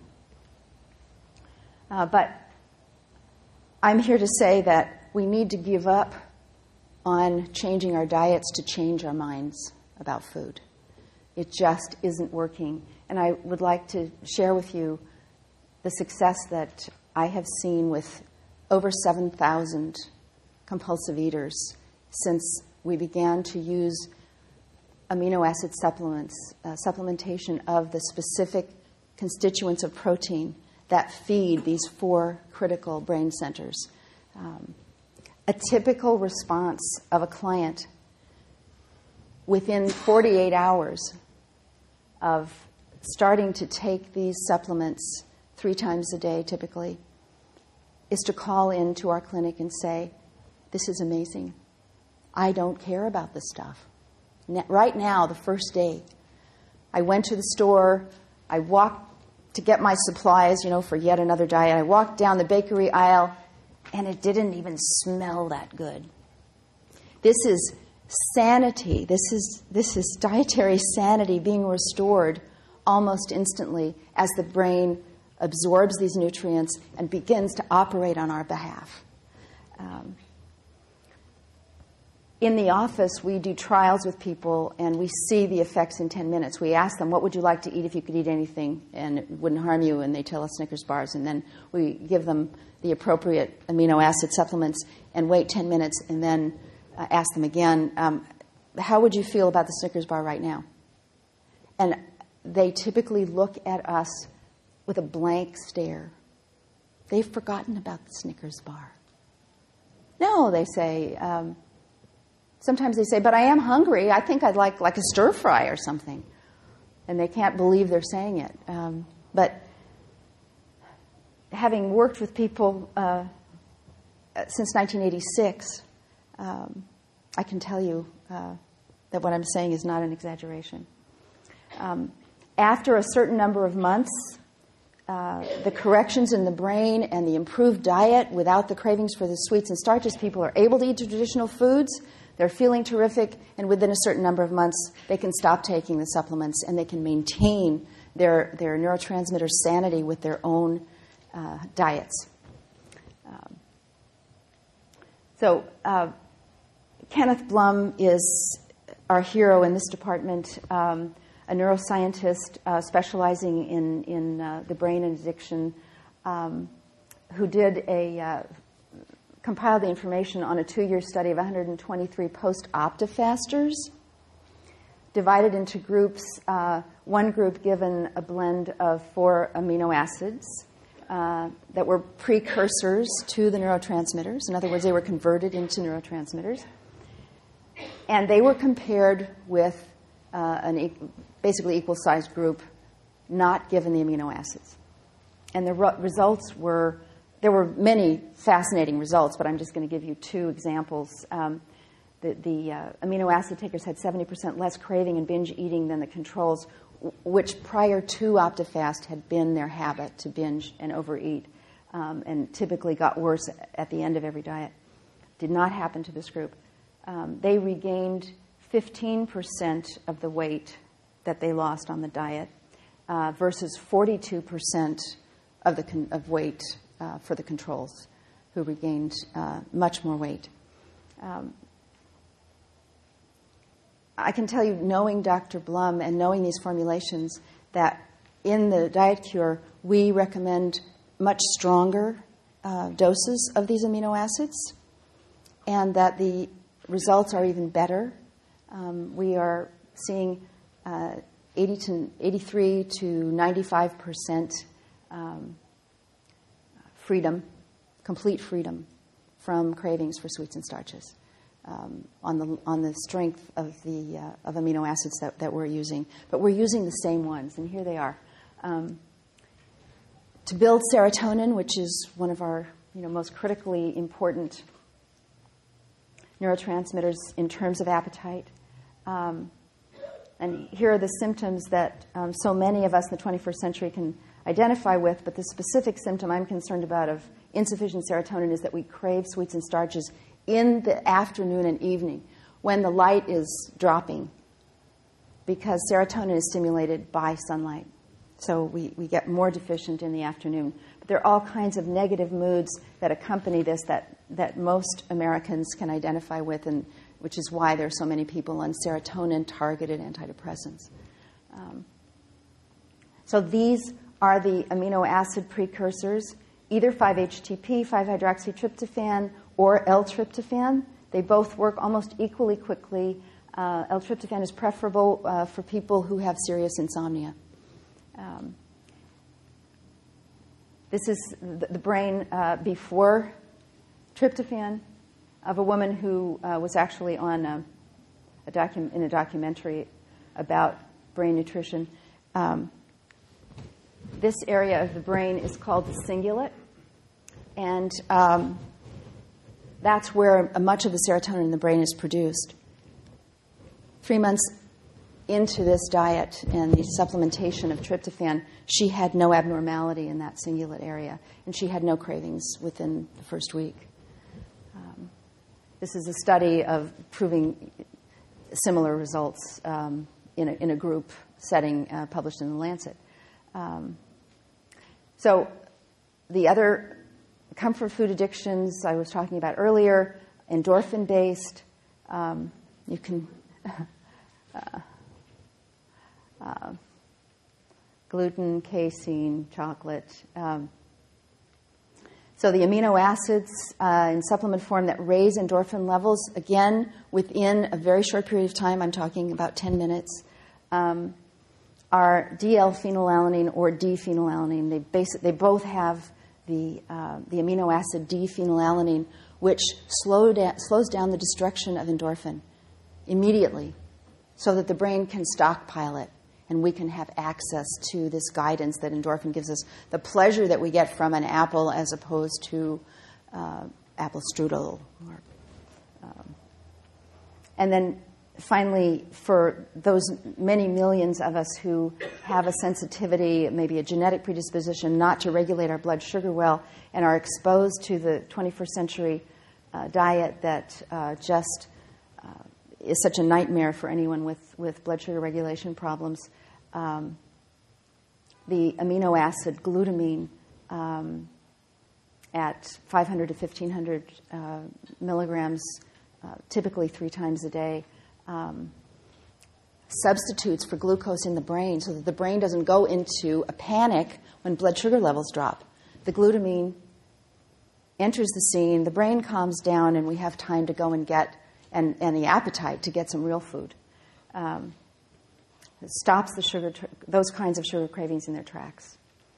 Uh, but I'm here to say that we need to give up on changing our diets to change our minds about food. It just isn't working. And I would like to share with you the success that I have seen with over seven thousand compulsive eaters since we began to use amino acid supplements, uh, supplementation of the specific constituents of protein that feed these four critical brain centers. Um, a typical response of a client within forty-eight hours of starting to take these supplements three times a day typically is to call into our clinic and say, this is amazing. I don't care about this stuff. Right now, the first day, I went to the store, I walked to get my supplies, you know, for yet another diet. I walked down the bakery aisle, and it didn't even smell that good. This is sanity. This is, this is dietary sanity being restored almost instantly as the brain absorbs these nutrients and begins to operate on our behalf. Um, in the office, we do trials with people, and we see the effects in ten minutes. We ask them, what would you like to eat if you could eat anything and it wouldn't harm you? And they tell us Snickers bars. And then we give them the appropriate amino acid supplements and wait ten minutes and then uh, ask them again, um, how would you feel about the Snickers bar right now? And they typically look at us with a blank stare. They've forgotten about the Snickers bar. No, they say, um, sometimes they say, but I am hungry. I think I'd like, like a stir fry or something. And they can't believe they're saying it. Um, but having worked with people uh, since nineteen eighty-six, um, I can tell you uh, that what I'm saying is not an exaggeration. Um, after a certain number of months, uh, the corrections in the brain and the improved diet without the cravings for the sweets and starches, people are able to eat traditional foods. They're feeling terrific, and within a certain number of months, they can stop taking the supplements and they can maintain their, their neurotransmitter sanity with their own uh, diets. Um, so uh, Kenneth Blum is our hero in this department, um, a neuroscientist uh, specializing in, in uh, the brain and addiction, um, who did a... Uh, compiled the information on a two-year study of one hundred twenty-three post-optifasters, divided into groups, uh, one group given a blend of four amino acids uh, that were precursors to the neurotransmitters. In other words, they were converted into neurotransmitters. And they were compared with uh, an e- basically equal-sized group not given the amino acids. And the re- results were... There were many fascinating results, but I'm just going to give you two examples. Um, the the uh, amino acid takers had seventy percent less craving and binge eating than the controls, w- which prior to OptiFast had been their habit to binge and overeat, um, and typically got worse at the end of every diet. Did not happen to this group. Um, they regained fifteen percent of the weight that they lost on the diet uh, versus forty-two percent of the con- of weight Uh, for the controls, who regained uh, much more weight. Um, I can tell you, knowing Doctor Blum and knowing these formulations, that in the diet cure, we recommend much stronger uh, doses of these amino acids, and that the results are even better. Um, we are seeing uh, eighty to eighty-three to ninety-five percent um, freedom, complete freedom from cravings for sweets and starches um, on the on the strength of the uh, of amino acids that, that we're using. But we're using the same ones, and here they are. Um, to build serotonin, which is one of our you know most critically important neurotransmitters in terms of appetite. Um, and here are the symptoms that um, so many of us in the twenty-first century can identify with, but the specific symptom I'm concerned about of insufficient serotonin is that we crave sweets and starches in the afternoon and evening when the light is dropping because serotonin is stimulated by sunlight. So we, we get more deficient in the afternoon. But there are all kinds of negative moods that accompany this that, that most Americans can identify with, and which is why there are so many people on serotonin-targeted antidepressants. Um, so these are the amino acid precursors, either five H T P, five hydroxytryptophan, or L-tryptophan. They both work almost equally quickly. Uh, L-tryptophan is preferable uh, for people who have serious insomnia. Um, this is the, the brain uh, before tryptophan of a woman who uh, was actually on a, a docu- in a documentary about brain nutrition. Um, this area of the brain is called the cingulate, and um, that's where much of the serotonin in the brain is produced. Three months into this diet and the supplementation of tryptophan, she had no abnormality in that cingulate area, and she had no cravings within the first week. Um, this is a study of proving similar results um, in, a, in a group setting uh, published in The Lancet. Um, so the other comfort food addictions I was talking about earlier, endorphin-based, um, you can... uh, Uh, gluten, casein, chocolate. Um, so the amino acids uh, in supplement form that raise endorphin levels, again, within a very short period of time, I'm talking about ten minutes, um, are D L-phenylalanine or D-phenylalanine. They, basi- they both have the, uh, the amino acid D-phenylalanine, which slow da- slows down the destruction of endorphin immediately so that the brain can stockpile it. And we can have access to this guidance that endorphin gives us, the pleasure that we get from an apple as opposed to uh, apple strudel. Or, um, and then finally, for those many millions of us who have a sensitivity, maybe a genetic predisposition not to regulate our blood sugar well, and are exposed to the twenty-first century uh, diet that uh, just uh, is such a nightmare for anyone with, with blood sugar regulation problems. Um, the amino acid glutamine um, at five hundred to fifteen hundred uh, milligrams, uh, typically three times a day, um, substitutes for glucose in the brain so that the brain doesn't go into a panic when blood sugar levels drop. The glutamine enters the scene, the brain calms down, and we have time to go and get, and, and the appetite to get some real food. Um, It stops the sugar, tra- those kinds of sugar cravings in their tracks.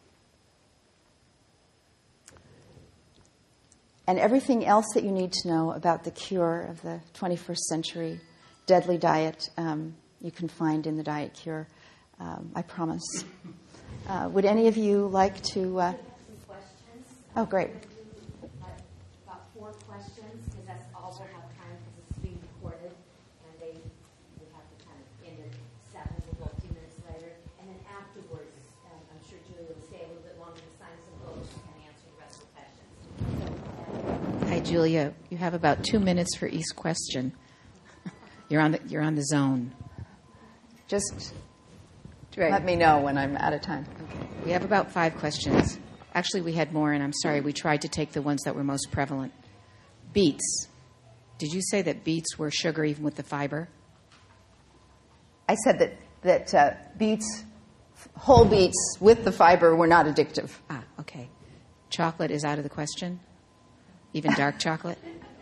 And everything else that you need to know about the cure of the twenty-first century deadly diet, um, you can find in the Diet Cure, um, I promise. Uh, would any of you like to... Uh... questions? Oh, great. About four questions, because that's all we'll have time because it's being recorded, and they we have to kind of end it seven, we'll go a few minutes later, and then afterwards, um, I'm sure Julia will stay a little bit longer to sign some votes and answer the rest of the questions. So, uh, Hi, Julia. You have about two minutes for each question. You're on the you're on the zone. Just Right. let me know when I'm out of time. Okay. We have about five questions. Actually, we had more, and I'm sorry. We tried to take the ones that were most prevalent. Beets. Did you say that beets were sugar even with the fiber? I said that, that uh, beets, whole beets with the fiber were not addictive. Ah, okay. Chocolate is out of the question? Even dark chocolate?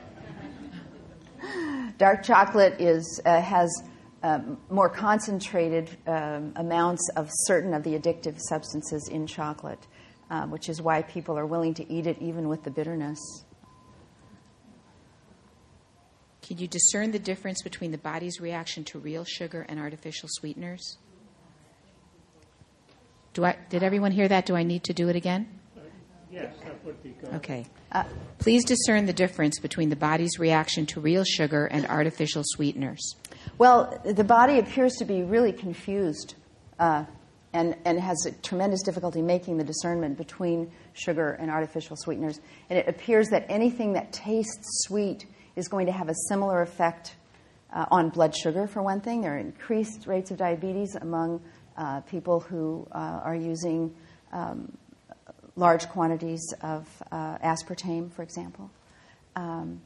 Dark chocolate is uh, has um, more concentrated um, amounts of certain of the addictive substances in chocolate, um, which is why people are willing to eat it even with the bitterness. Can you discern the difference between the body's reaction to real sugar and artificial sweeteners? Do I, did everyone hear that? Do I need to do it again? Yes, that would be good. Okay. Uh, Please discern the difference between the body's reaction to real sugar and artificial sweeteners. Well, the body appears to be really confused uh, and, and has a tremendous difficulty making the discernment between sugar and artificial sweeteners. And it appears that anything that tastes sweet is going to have a similar effect uh, on blood sugar, for one thing. There are increased rates of diabetes among uh, people who uh, are using um, large quantities of uh, aspartame, for example. Um,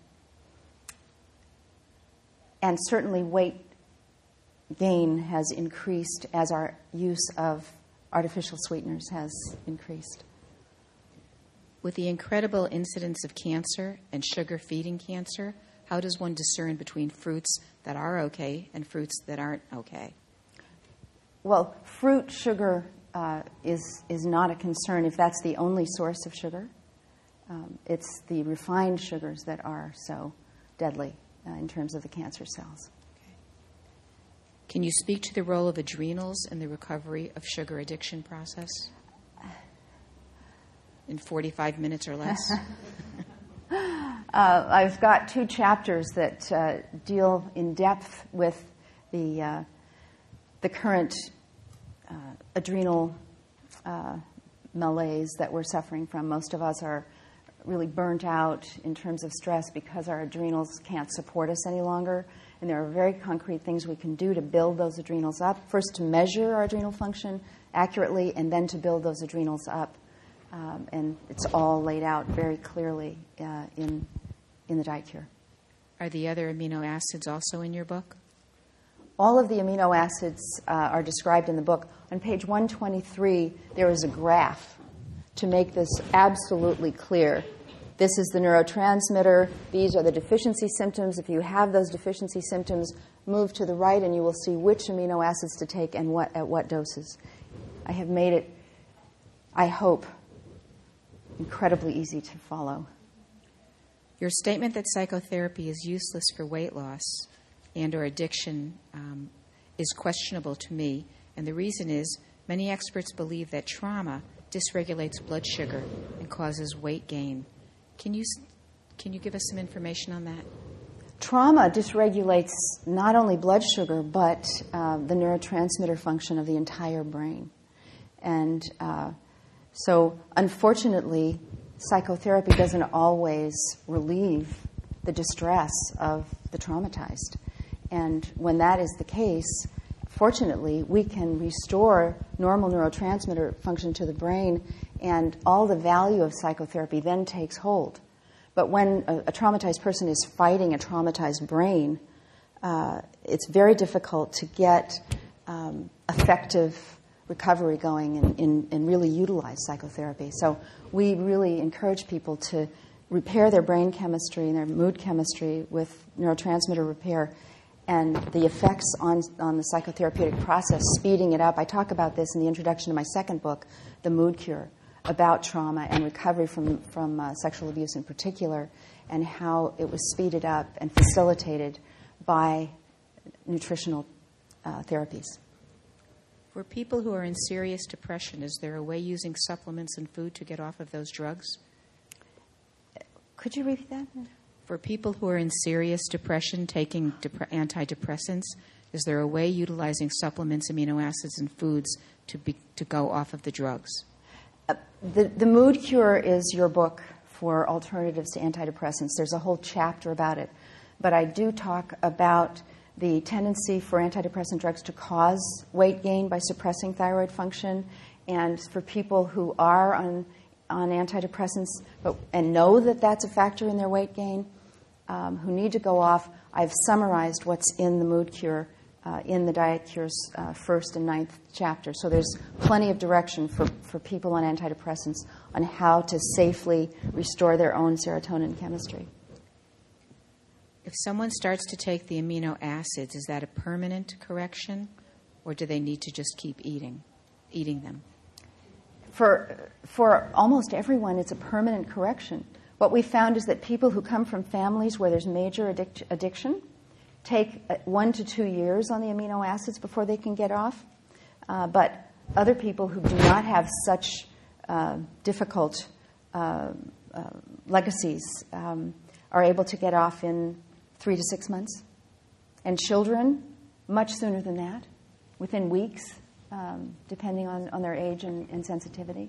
and certainly weight gain has increased as our use of artificial sweeteners has increased. With the incredible incidence of cancer and sugar-feeding cancer, how does one discern between fruits that are okay and fruits that aren't okay? Well, fruit sugar uh, is, is not a concern if that's the only source of sugar. Um, it's the refined sugars that are so deadly uh, in terms of the cancer cells. Okay. Can you speak to the role of adrenals in the recovery of sugar addiction process? In forty-five minutes or less? uh, I've got two chapters that uh, deal in depth with the uh, the current uh, adrenal uh, malaise that we're suffering from. Most of us are really burnt out in terms of stress because our adrenals can't support us any longer. And there are very concrete things we can do to build those adrenals up. First, to measure our adrenal function accurately, and then to build those adrenals up. Um, and it's all laid out very clearly uh, in in the Diet Cure. Are the other amino acids also in your book? All of the amino acids uh, are described in the book. On page one twenty-three, there is a graph to make this absolutely clear. This is the neurotransmitter. These are the deficiency symptoms. If you have those deficiency symptoms, move to the right and you will see which amino acids to take and what at what doses. I have made it, I hope, incredibly easy to follow. Your statement that psychotherapy is useless for weight loss and or addiction um, is questionable to me, and the reason is many experts believe that trauma dysregulates blood sugar and causes weight gain. Can you can you give us some information on that? Trauma dysregulates not only blood sugar, but uh, the neurotransmitter function of the entire brain. And uh, so, unfortunately, psychotherapy doesn't always relieve the distress of the traumatized. And when that is the case, fortunately, we can restore normal neurotransmitter function to the brain, and all the value of psychotherapy then takes hold. But when a, a traumatized person is fighting a traumatized brain, uh, it's very difficult to get um, effective recovery going and, and, and really utilize psychotherapy. So we really encourage people to repair their brain chemistry and their mood chemistry with neurotransmitter repair, and the effects on, on the psychotherapeutic process, speeding it up. I talk about this in the introduction to my second book, The Mood Cure, about trauma and recovery from, from uh, sexual abuse in particular, and how it was speeded up and facilitated by nutritional uh, therapies. For people who are in serious depression, is there a way using supplements and food to get off of those drugs? Could you repeat that? For people who are in serious depression taking dep- antidepressants, is there a way utilizing supplements, amino acids, and foods to be, to go off of the drugs? Uh, the, the Mood Cure is your book for alternatives to antidepressants. There's a whole chapter about it. But I do talk about the tendency for antidepressant drugs to cause weight gain by suppressing thyroid function. And for people who are on on antidepressants but, and know that that's a factor in their weight gain, um, who need to go off, I've summarized what's in the Mood Cure uh, in the Diet Cure's uh, first and ninth chapter. So there's plenty of direction for, for people on antidepressants on how to safely restore their own serotonin chemistry. If someone starts to take the amino acids, is that a permanent correction, or do they need to just keep eating, eating them? For, for almost everyone, it's a permanent correction. What we found is that people who come from families where there's major addic- addiction take one to two years on the amino acids before they can get off. Uh, but other people who do not have such uh, difficult uh, uh, legacies um, are able to get off in three to six months. And children, much sooner than that, within weeks. Um, depending on, on their age and, and sensitivity.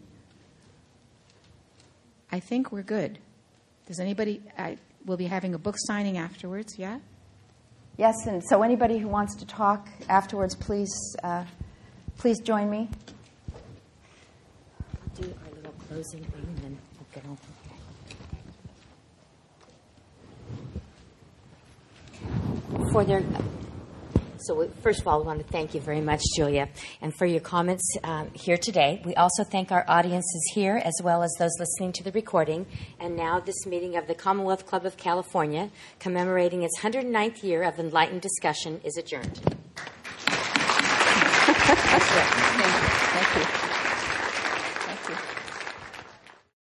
I think we're good. Does anybody... I, we'll be having a book signing afterwards, yeah? Yes, and so anybody who wants to talk afterwards, please, uh, please join me. I'll do our little closing thing and then we'll get on. For their, so we, first of all, we want to thank you very much, Julia, and for your comments um, here today. We also thank our audiences here as well as those listening to the recording. And now this meeting of the Commonwealth Club of California, commemorating its one hundred ninth year of enlightened discussion, is adjourned. Thank you. Thank you.